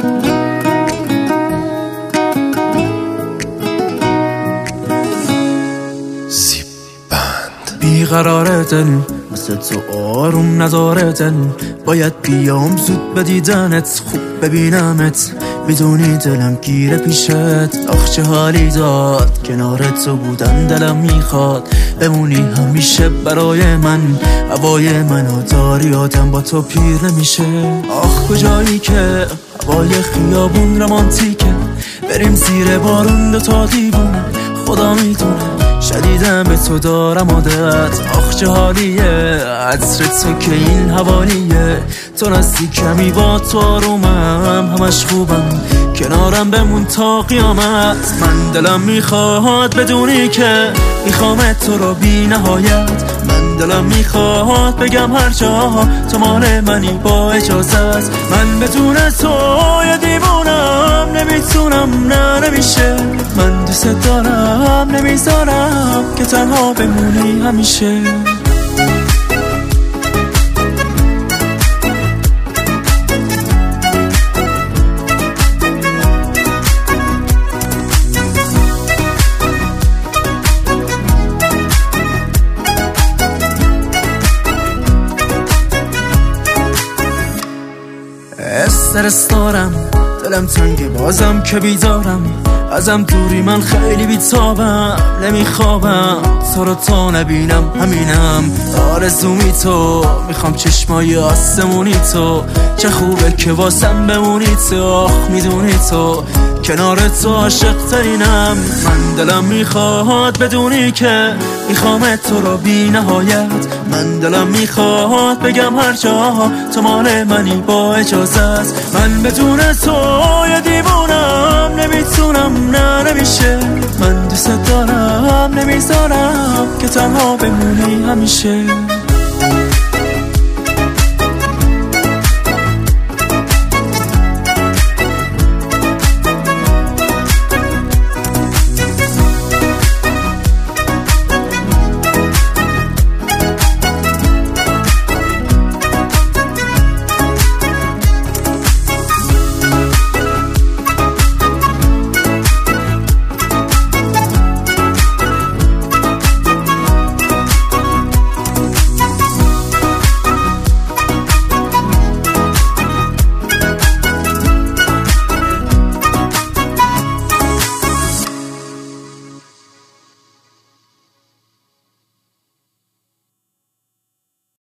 بیقراره دل مثل تو آروم نداره دل باید بیام زود به دیدنت خوب ببینمت میدونی دلم گیره پیشت آخ چه حالی داد کنار تو بودن دلم میخواد بمونی همیشه برای من هوای منو داری آدم با تو پیر نمیشه آخ کجایی که هوای خیابون رمانتیکه بریم زیر بارون دوتا دیوونه خدا میدونه شدیدم به تو دارم عادت آخ چه حالیه عطر تو که این حوالیه تو نزدیکمی با تو آرومم همش خوبم کنارم بمون تا قیامت من دلم میخواد بدونی که میخوامت تو رو بی نهایت من دلم میخواد بگم هر جا تو مال منی با اجازت من بدون تو یه دیوونم نمیتونم نه نمیشه من دوست دارم نمیذارم که تنها بمونی همیشه استرس دارم دلم تنگه بازم که بیدارم ازم دوری من خیلی بیتابم نمیخوابم تو رو تا نبینم همینم آرزومی تو میخوام چشمای آسمونی تو چه خوبه که واسم بمونی تو آخ میدونی تو کنار تو عاشق ترینم من دلم میخواد بدونی که میخوام تو رو بی نهایت من دلم میخواد بگم هر جا تو مال منی با اجازت من بدون تو یه دیوونم نمیتونم نه نمیشه من دوست دارم نمیذارم که تنها بمونی همیشه